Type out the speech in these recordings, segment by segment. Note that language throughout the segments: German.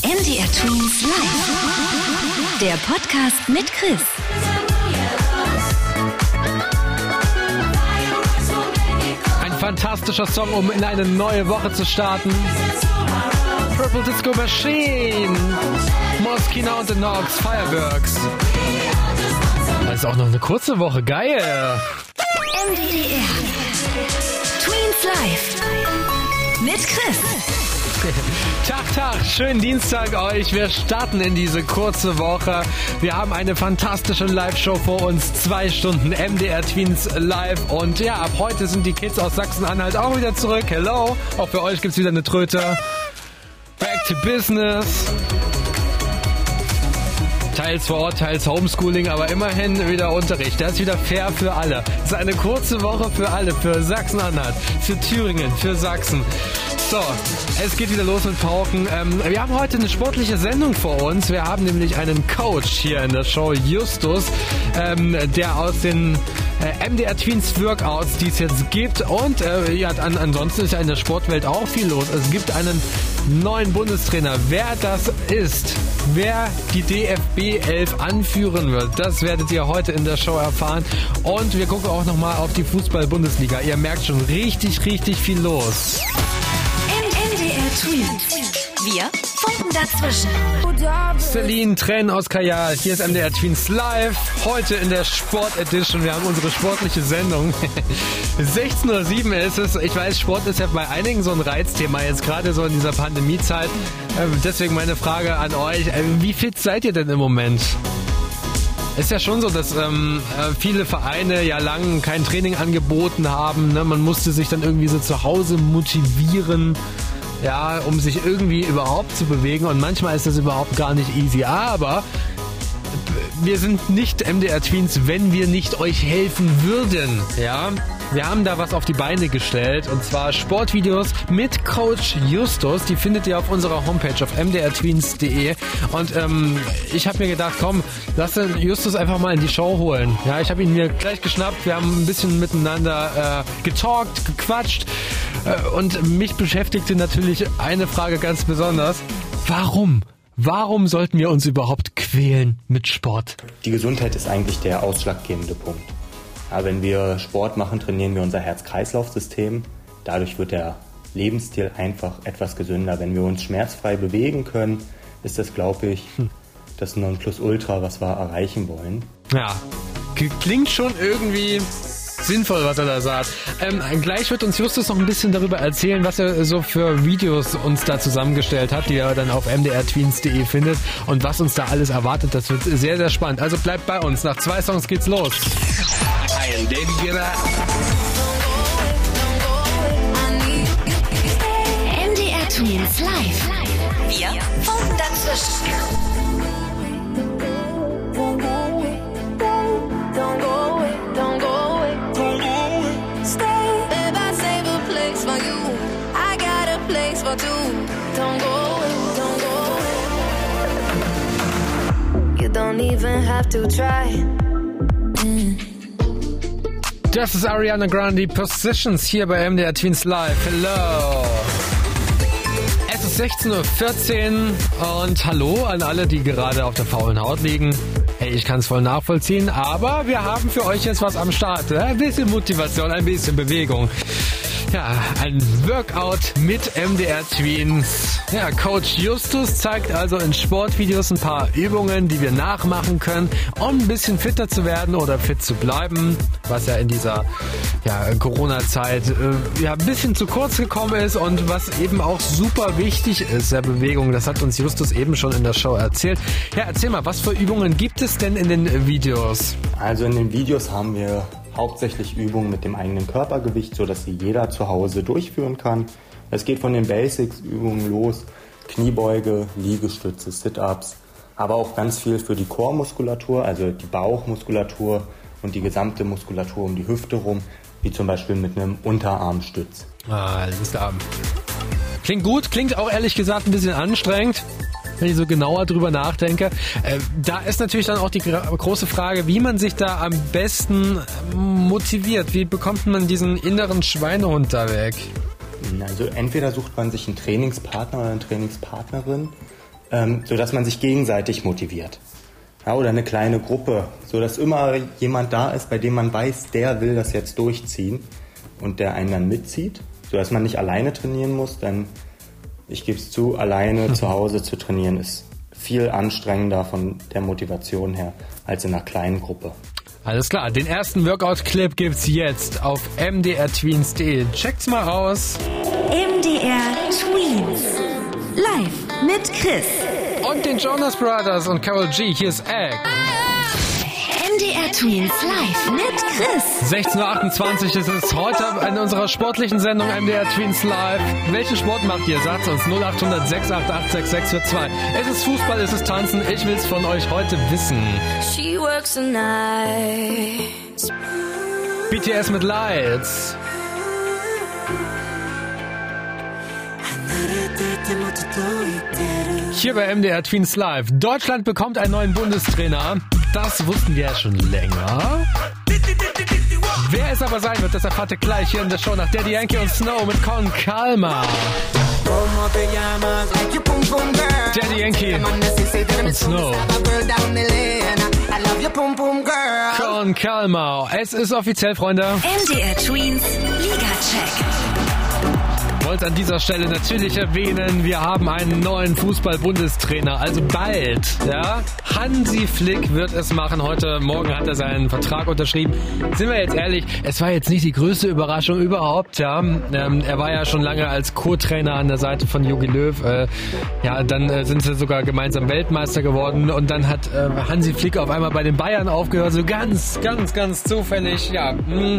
MDR Twins Live. Der Podcast mit Chris. Ein fantastischer Song, um in eine neue Woche zu starten. Purple Disco Machine, Moskina und The Knox, Fireworks. Das ist auch noch eine kurze Woche, geil. MDR Twins Live mit Chris. Tag, schönen Dienstag euch. Wir starten in diese kurze Woche. Wir haben eine fantastische Live-Show vor uns. 2 Stunden MDR Twins Live. Und ja, ab heute sind die Kids aus Sachsen-Anhalt auch wieder zurück. Hello. Auch für euch gibt's wieder eine Tröte. Back to business. Teils vor Ort, teils Homeschooling, aber immerhin wieder Unterricht. Das ist wieder fair für alle. Es ist eine kurze Woche für alle. Für Sachsen-Anhalt, für Thüringen, für Sachsen. So, es geht wieder los mit Pauken. Wir haben heute eine sportliche Sendung vor uns. Wir haben nämlich einen Coach hier in der Show, Justus, der aus den MDR Twins Workouts, die es jetzt gibt. Und ansonsten ist ja in der Sportwelt auch viel los. Es gibt einen neuen Bundestrainer. Wer das ist, wer die DFB 11 anführen wird, das werdet ihr heute in der Show erfahren. Und wir gucken auch nochmal auf die Fußball-Bundesliga. Ihr merkt schon, richtig viel los. MDR Twins. Wir funken dazwischen. Celine, Tränen aus Kajal. Hier ist MDR Twins Live. Heute in der Sport Edition. Wir haben unsere sportliche Sendung. 16:07 Uhr ist es. Ich weiß, Sport ist ja bei einigen so ein Reizthema, jetzt gerade so in dieser Pandemiezeit. Deswegen meine Frage an euch. Wie fit seid ihr denn im Moment? Ist ja schon so, dass viele Vereine ja lang kein Training angeboten haben. Ne? Man musste sich dann irgendwie so zu Hause motivieren, ja, um sich irgendwie überhaupt zu bewegen. Und manchmal ist das überhaupt gar nicht easy. Aber wir sind nicht MDR Twins, wenn wir nicht euch helfen würden. Ja, wir haben da was auf die Beine gestellt. Und zwar Sportvideos mit Coach Justus. Die findet ihr auf unserer Homepage auf mdrtweens.de. Und ich habe mir gedacht, komm, lass den Justus einfach mal in die Show holen. Ja, ich habe ihn mir gleich geschnappt. Wir haben ein bisschen miteinander getalkt, gequatscht. Und mich beschäftigte natürlich eine Frage ganz besonders. Warum? Warum sollten wir uns überhaupt quälen mit Sport? Die Gesundheit ist eigentlich der ausschlaggebende Punkt. Ja, wenn wir Sport machen, trainieren wir unser Herz-Kreislauf-System. Dadurch wird der Lebensstil einfach etwas gesünder. Wenn wir uns schmerzfrei bewegen können, ist das, glaube ich, das Nonplusultra, was wir erreichen wollen. Ja, klingt schon irgendwie sinnvoll, was er da sagt. Gleich wird uns Justus noch ein bisschen darüber erzählen, was er so für Videos uns da zusammengestellt hat, die er dann auf mdrtweens.de findet und was uns da alles erwartet. Das wird sehr spannend. Also bleibt bei uns. Nach 2 Songs geht's los. MDR Twins Live. Wir funken dazwischen. Don't even have to try. Das ist Ariana Grande, Positions hier bei MDR Twins Live. Hello. Es ist 16:14 Uhr und hallo an alle, die gerade auf der faulen Haut liegen. Hey, ich kann es voll nachvollziehen, aber wir haben für euch jetzt was am Start. Ein bisschen Motivation, ein bisschen Bewegung. Ja, ein Workout mit MDR Twins. Ja, Coach Justus zeigt also in Sportvideos ein paar Übungen, die wir nachmachen können, um ein bisschen fitter zu werden oder fit zu bleiben, was ja in dieser Corona-Zeit ein bisschen zu kurz gekommen ist und was eben auch super wichtig ist, der Bewegung. Das hat uns Justus eben schon in der Show erzählt. Ja, erzähl mal, was für Übungen gibt es denn in den Videos? Also in den Videos haben wir hauptsächlich Übungen mit dem eigenen Körpergewicht, sodass sie jeder zu Hause durchführen kann. Es geht von den Basics-Übungen los, Kniebeuge, Liegestütze, Sit-Ups, aber auch ganz viel für die Core-Muskulatur, also die Bauchmuskulatur und die gesamte Muskulatur um die Hüfte rum, wie zum Beispiel mit einem Unterarmstütz. Linksarm. Klingt gut, klingt auch ehrlich gesagt ein bisschen anstrengend, wenn ich so genauer drüber nachdenke. Da ist natürlich dann auch die große Frage, wie man sich da am besten motiviert. Wie bekommt man diesen inneren Schweinehund da weg? Also entweder sucht man sich einen Trainingspartner oder eine Trainingspartnerin, sodass man sich gegenseitig motiviert. Ja, oder eine kleine Gruppe, sodass immer jemand da ist, bei dem man weiß, der will das jetzt durchziehen und der einen dann mitzieht, sodass man nicht alleine trainieren muss, denn ich gebe es zu, alleine zu Hause zu trainieren ist viel anstrengender von der Motivation her als in einer kleinen Gruppe. Alles klar, den ersten Workout-Clip gibt's jetzt auf mdrtweens.de. Checkt's mal aus. MDR Tweens. Live mit Chris. Und den Jonas Brothers und Karol G. Hier ist Egg. MDR Tweens live mit Chris. 16.28 Uhr ist es heute in unserer sportlichen Sendung MDR Tweens Live. Welchen Sport macht ihr? Sagt uns 0800 688 6642. Es ist Fußball, es ist Tanzen. Ich will's von euch heute wissen. She works the night. BTS mit Lights. Hier bei MDR Tweens Live. Deutschland bekommt einen neuen Bundestrainer. Das wussten wir ja schon länger. Wer es aber sein wird, das erfahrt ihr gleich hier in der Show nach Daddy Yankee und Snow mit Con Calma. Daddy Yankee und Snow. Con Calma. Es ist offiziell, Freunde. MDR Tweens Liga-Check. Ich wollte an dieser Stelle natürlich erwähnen, wir haben einen neuen Fußball-Bundestrainer, also bald, ja. Hansi Flick wird es machen. Heute Morgen hat er seinen Vertrag unterschrieben. Sind wir jetzt ehrlich, es war jetzt nicht die größte Überraschung überhaupt, ja. Er war ja schon lange als Co-Trainer an der Seite von Jogi Löw. Dann sind sie sogar gemeinsam Weltmeister geworden und dann hat Hansi Flick auf einmal bei den Bayern aufgehört, so ganz zufällig, ja.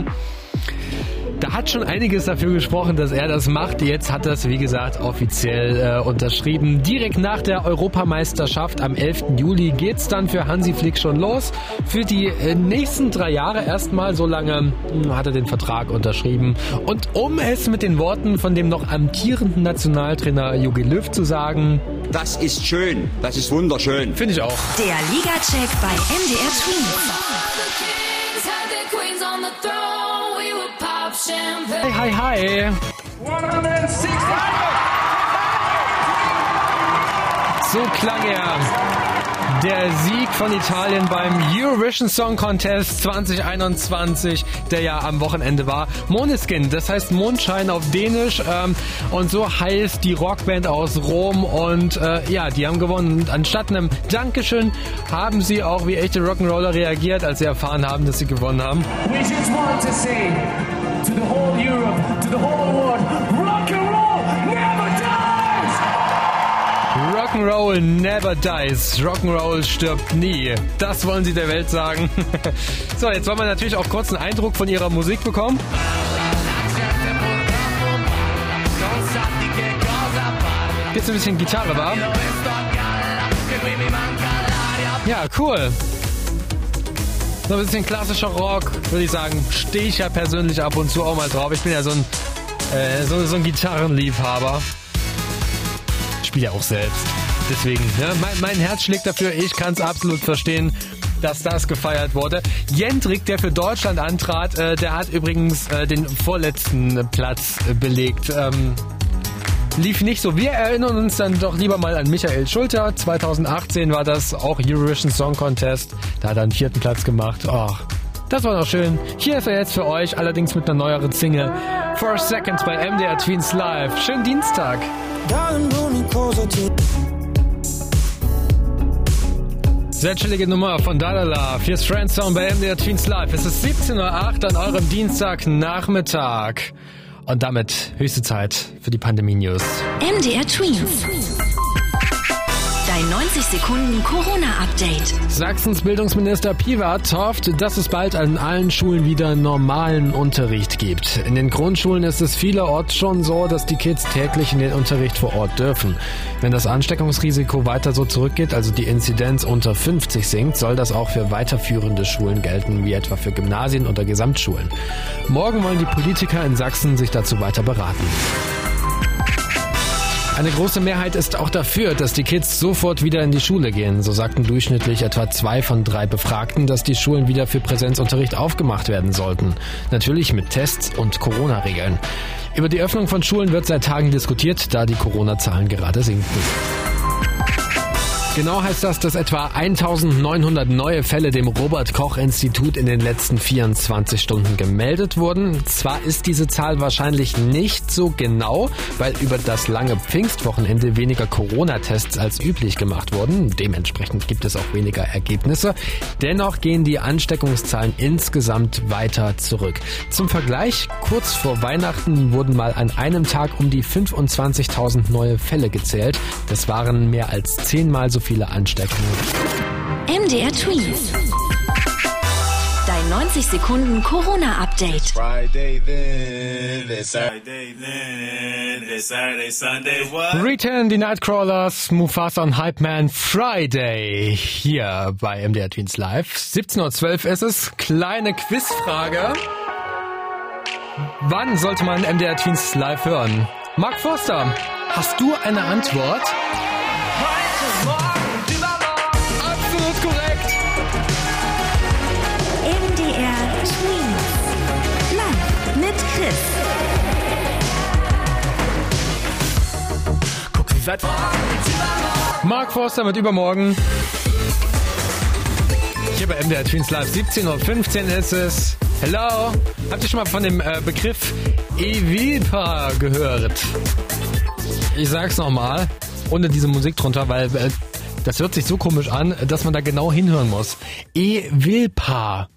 Da hat schon einiges dafür gesprochen, dass er das macht. Jetzt hat er es, wie gesagt, offiziell unterschrieben. Direkt nach der Europameisterschaft am 11. Juli geht's dann für Hansi Flick schon los. Für die nächsten 3 Jahre erstmal, so lange hat er den Vertrag unterschrieben. Und um es mit den Worten von dem noch amtierenden Nationaltrainer Jogi Löw zu sagen: Das ist schön, das ist wunderschön. Finde ich auch. Der Liga-Check bei MDR Tweens. Hi. So klang er. Der Sieg von Italien beim Eurovision Song Contest 2021, der ja am Wochenende war. Måneskin, das heißt Mondschein auf Dänisch, und so heißt die Rockband aus Rom und die haben gewonnen. Und anstatt einem Dankeschön haben sie auch wie echte Rock'n'Roller reagiert, als sie erfahren haben, dass sie gewonnen haben. We just want to say to the whole Europe, to the whole world, Rock'n'Roll never dies! Rock'n'Roll never dies. Rock'n'Roll stirbt nie. Das wollen sie der Welt sagen. So, jetzt wollen wir natürlich auch kurz einen Eindruck von ihrer Musik bekommen. Jetzt ein bisschen Gitarre, wa? Ja, cool. So ein bisschen klassischer Rock, würde ich sagen, stehe ich ja persönlich ab und zu auch mal drauf. Ich bin ja so ein Gitarrenliebhaber. Ich spiele ja auch selbst. Deswegen, ja, mein Herz schlägt dafür. Ich kann es absolut verstehen, dass das gefeiert wurde. Jendrik, der für Deutschland antrat, der hat übrigens den vorletzten Platz belegt. Lief nicht so. Wir erinnern uns dann doch lieber mal an Michael Schulter. 2018 war das, auch Eurovision Song Contest. Da hat er einen 4. Platz gemacht. Oh, das war noch schön. Hier ist er jetzt für euch, allerdings mit einer neueren Single. For a Second bei MDR Tweens Live. Schönen Dienstag. Sehr chillige Nummer von Dalala. Here's Friendzone bei MDR Tweens Live. Es ist 17:08 Uhr an eurem Dienstagnachmittag. Und damit höchste Zeit für die Pandemie-News. MDR Tweens. Dein 90 Sekunden Corona-Update. Sachsens Bildungsminister Piewat hofft, dass es bald an allen Schulen wieder normalen Unterricht gibt. In den Grundschulen ist es vielerorts schon so, dass die Kids täglich in den Unterricht vor Ort dürfen. Wenn das Ansteckungsrisiko weiter so zurückgeht, also die Inzidenz unter 50 sinkt, soll das auch für weiterführende Schulen gelten, wie etwa für Gymnasien oder Gesamtschulen. Morgen wollen die Politiker in Sachsen sich dazu weiter beraten. Eine große Mehrheit ist auch dafür, dass die Kids sofort wieder in die Schule gehen. So sagten durchschnittlich etwa 2 von 3 Befragten, dass die Schulen wieder für Präsenzunterricht aufgemacht werden sollten. Natürlich mit Tests und Corona-Regeln. Über die Öffnung von Schulen wird seit Tagen diskutiert, da die Corona-Zahlen gerade sinken. Genau heißt das, dass etwa 1900 neue Fälle dem Robert-Koch-Institut in den letzten 24 Stunden gemeldet wurden. Zwar ist diese Zahl wahrscheinlich nicht so genau, weil über das lange Pfingstwochenende weniger Corona-Tests als üblich gemacht wurden. Dementsprechend gibt es auch weniger Ergebnisse. Dennoch gehen die Ansteckungszahlen insgesamt weiter zurück. Zum Vergleich, kurz vor Weihnachten wurden mal an einem Tag um die 25.000 neue Fälle gezählt. Das waren mehr als 10-mal so viele Ansteckungen. MDR Tweets. Dein 90 Sekunden Corona-Update. Friday then, it's Saturday then, it's Saturday, Sunday, what? Return die Nightcrawlers, Mufasa und Hype Man Friday hier bei MDR Tweets Live. 17:12 Uhr ist es. Kleine Quizfrage. Wann sollte man MDR Tweets Live hören? Mark Forster, hast du eine Antwort? Absolut korrekt. MDR Tweets. Live mit Chris. Mark Forster mit übermorgen. Hier bei MDR Tweets Live. 17:15 Uhr ist es. Hello. Habt ihr schon mal von dem Begriff Evilpa gehört? Ich sag's nochmal, ohne diese Musik drunter, weil das hört sich so komisch an, dass man da genau hinhören muss. Evilpa.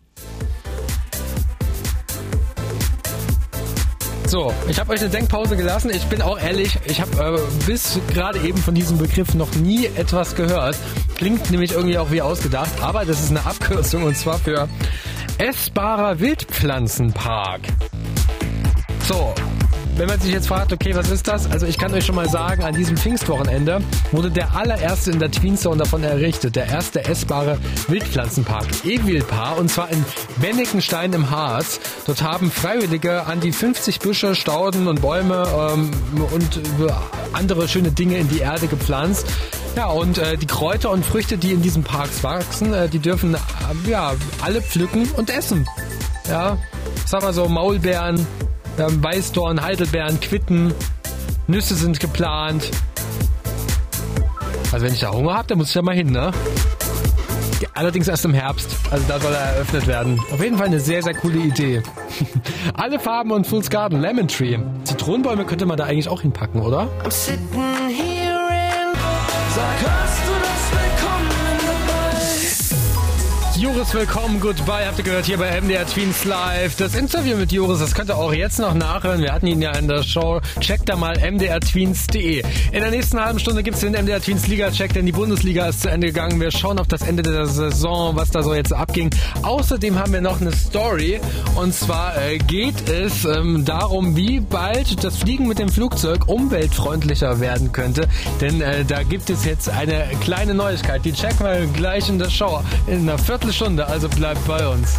So, ich habe euch eine Denkpause gelassen. Ich bin auch ehrlich, ich habe bis gerade eben von diesem Begriff noch nie etwas gehört. Klingt nämlich irgendwie auch wie ausgedacht, aber das ist eine Abkürzung und zwar für essbarer Wildpflanzenpark. So, wenn man sich jetzt fragt, okay, was ist das? Also ich kann euch schon mal sagen, an diesem Pfingstwochenende wurde der allererste in der Tweenzone davon errichtet. Der erste essbare Wildpflanzenpark, Evilpa, und zwar in Wennikenstein im Harz. Dort haben Freiwillige an die 50 Büsche, Stauden und Bäume und andere schöne Dinge in die Erde gepflanzt. Ja, und die Kräuter und Früchte, die in diesen Parks wachsen, die dürfen alle pflücken und essen. Ja, sagen wir so Maulbeeren, Weißdorn, Heidelbeeren, Quitten, Nüsse sind geplant. Also wenn ich da Hunger habe, dann muss ich ja mal hin, ne? Allerdings erst im Herbst, also da soll er eröffnet werden. Auf jeden Fall eine sehr, sehr coole Idee. Alle Farben und Fool's Garden, Lemon Tree. Zitronenbäume könnte man da eigentlich auch hinpacken, oder? I'm sitting here and sag, hast du das willkommen dabei? Joris, willkommen, goodbye, habt ihr gehört hier bei MDR Tweets Live. Das Interview mit Joris, das könnt ihr auch jetzt noch nachhören. Wir hatten ihn ja in der Show. Checkt da mal mdrtweets.de. In der nächsten halben Stunde gibt's den MDR Tweets Liga-Check, denn die Bundesliga ist zu Ende gegangen. Wir schauen auf das Ende der Saison, was da so jetzt abging. Außerdem haben wir noch eine Story. Und zwar geht es darum, wie bald das Fliegen mit dem Flugzeug umweltfreundlicher werden könnte. Denn da gibt es jetzt eine kleine Neuigkeit. Die checken wir gleich in der Show. In einer Viertelstunde, also bleibt bei uns.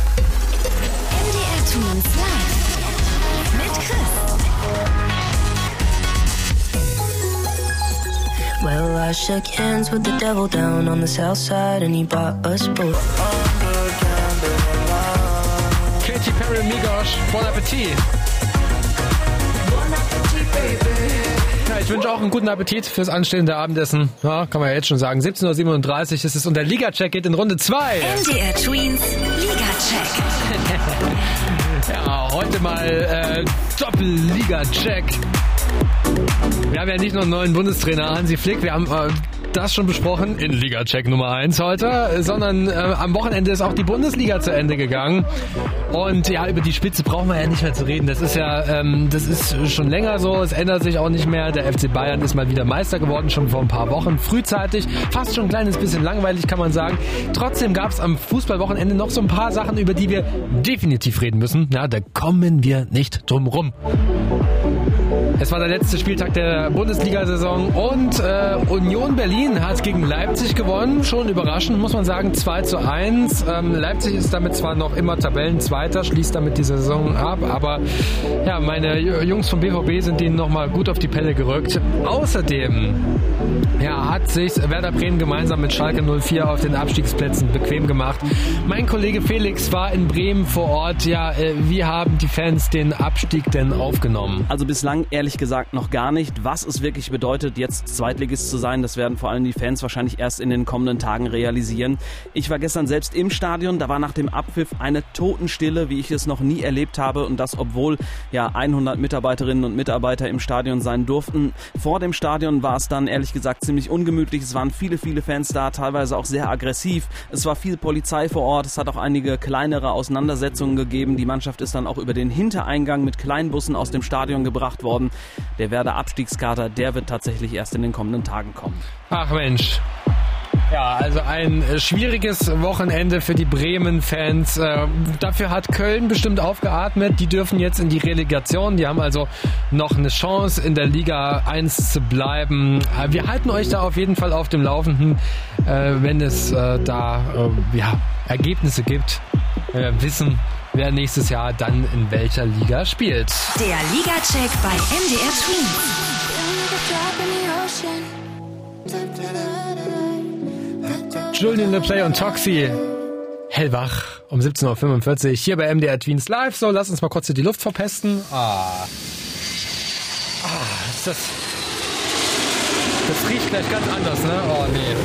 MDR Tweets Live mit Chris. Well, I shook hands with the devil down on the south side and he bought us both. Katy Perry, Migos, Bon Appetit. Ja, ich wünsche auch einen guten Appetit fürs anstehende Abendessen. Ja, kann man ja jetzt schon sagen. 17:37 Uhr ist es und der Liga-Check geht in Runde 2. MDR Tweets Liga-Check. Ja, heute mal Doppel-Liga-Check. Wir haben ja nicht nur einen neuen Bundestrainer, Hansi Flick. Wir haben das schon besprochen in Liga-Check Nummer 1 heute, sondern am Wochenende ist auch die Bundesliga zu Ende gegangen. Und ja, über die Spitze brauchen wir ja nicht mehr zu reden. Das ist ja, das ist schon länger so. Es ändert sich auch nicht mehr. Der FC Bayern ist mal wieder Meister geworden, schon vor ein paar Wochen. Frühzeitig, fast schon ein kleines bisschen langweilig, kann man sagen. Trotzdem gab es am Fußballwochenende noch so ein paar Sachen, über die wir definitiv reden müssen. Ja, da kommen wir nicht drum rum. Es war der letzte Spieltag der Bundesliga-Saison und Union Berlin hat gegen Leipzig gewonnen. Schon überraschend, muss man sagen, 2:1. Leipzig ist damit zwar noch immer Tabellenzweiter, schließt damit die Saison ab, aber ja, meine Jungs vom BVB sind denen nochmal gut auf die Pelle gerückt. Außerdem hat sich Werder Bremen gemeinsam mit Schalke 04 auf den Abstiegsplätzen bequem gemacht. Mein Kollege Felix war in Bremen vor Ort. Ja, wie haben die Fans den Abstieg denn aufgenommen? Also bislang ehrlich ehrlich gesagt noch gar nicht. Was es wirklich bedeutet, jetzt Zweitligist zu sein, das werden vor allem die Fans wahrscheinlich erst in den kommenden Tagen realisieren. Ich war gestern selbst im Stadion, da war nach dem Abpfiff eine Totenstille, wie ich es noch nie erlebt habe, und das obwohl 100 Mitarbeiterinnen und Mitarbeiter im Stadion sein durften. Vor dem Stadion war es dann ehrlich gesagt ziemlich ungemütlich. Es waren viele Fans da, teilweise auch sehr aggressiv. Es war viel Polizei vor Ort. Es hat auch einige kleinere Auseinandersetzungen gegeben. Die Mannschaft ist dann auch über den Hintereingang mit Kleinbussen aus dem Stadion gebracht worden. Der Werder Abstiegskader, der wird tatsächlich erst in den kommenden Tagen kommen. Ach Mensch. Ja, also ein schwieriges Wochenende für die Bremen-Fans. Dafür hat Köln bestimmt aufgeatmet. Die dürfen jetzt in die Relegation. Die haben also noch eine Chance, in der Liga 1 zu bleiben. Wir halten euch da auf jeden Fall auf dem Laufenden, wenn es Ergebnisse gibt. Wissen, wer nächstes Jahr dann in welcher Liga spielt. Der Liga-Check bei MDR Tween. Julian LePlay und Toxi. Hellwach um 17.45 Uhr hier bei MDR Tweens Live. So, lass uns mal kurz hier die Luft verpesten. Das riecht gleich ganz anders, ne? Oh, nee.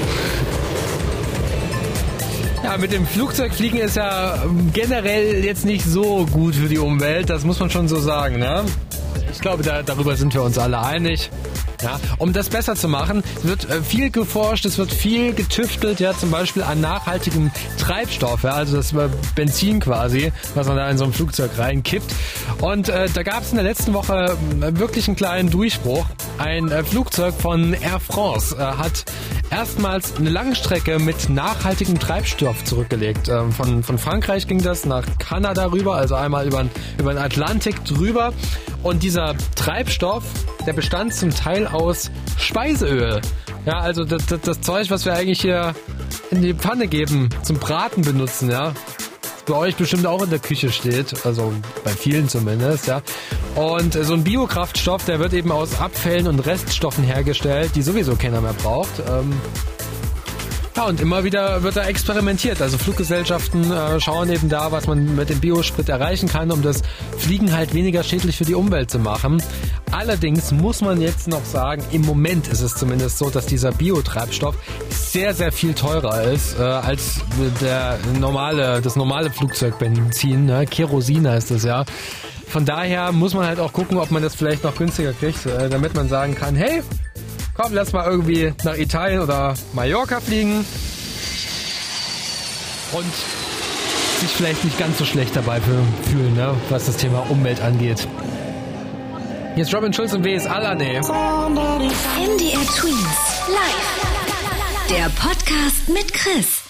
Ja, mit dem Flugzeugfliegen ist ja generell jetzt nicht so gut für die Umwelt. Das muss man schon so sagen, ne? Ich glaube, darüber sind wir uns alle einig. Ja, um das besser zu machen, wird viel geforscht, es wird viel getüftelt, ja, zum Beispiel an nachhaltigem Treibstoff, ja, also das Benzin quasi, was man da in so ein Flugzeug reinkippt. Und da gab es in der letzten Woche wirklich einen kleinen Durchbruch. Ein Flugzeug von Air France hat erstmals eine Langstrecke mit nachhaltigem Treibstoff zurückgelegt. Von Frankreich ging das nach Kanada rüber, also einmal über den Atlantik drüber. Und dieser Treibstoff, der bestand zum Teil aus Speiseöl. Ja, also das Zeug, was wir eigentlich hier in die Pfanne geben, zum Braten benutzen, ja. Das bei euch bestimmt auch in der Küche steht, also bei vielen zumindest, ja. Und so ein Biokraftstoff, der wird eben aus Abfällen und Reststoffen hergestellt, die sowieso keiner mehr braucht. Ja, und immer wieder wird da experimentiert. Also Fluggesellschaften schauen eben da, was man mit dem Biosprit erreichen kann, um das Fliegen halt weniger schädlich für die Umwelt zu machen. Allerdings muss man jetzt noch sagen, im Moment ist es zumindest so, dass dieser Biotreibstoff sehr, sehr viel teurer ist als das normale Flugzeugbenzin. Ne? Kerosin heißt es ja. Von daher muss man halt auch gucken, ob man das vielleicht noch günstiger kriegt, damit man sagen kann, hey, komm, lass mal irgendwie nach Italien oder Mallorca fliegen und sich vielleicht nicht ganz so schlecht dabei fühlen, ne, was das Thema Umwelt angeht. Hier ist Robin Schulz und W. ist Alane. MDR Tweens Live. Der Podcast mit Chris.